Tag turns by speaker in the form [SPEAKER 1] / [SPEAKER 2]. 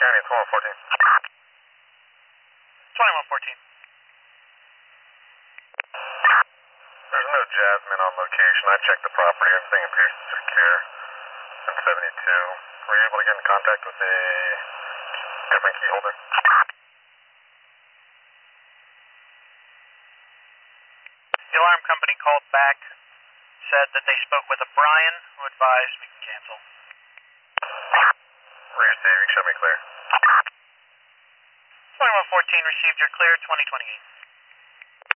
[SPEAKER 1] County, it's 2114.
[SPEAKER 2] 2114.
[SPEAKER 1] There's no Jasmine on location. I checked the property. Everything appears secure. 1072. Were you able to get in contact with a different key holder?
[SPEAKER 2] The alarm company called back, said that they spoke with a Brian who advised we can cancel.
[SPEAKER 1] Receiving, show me clear.
[SPEAKER 2] 2114 received your clear, 2028.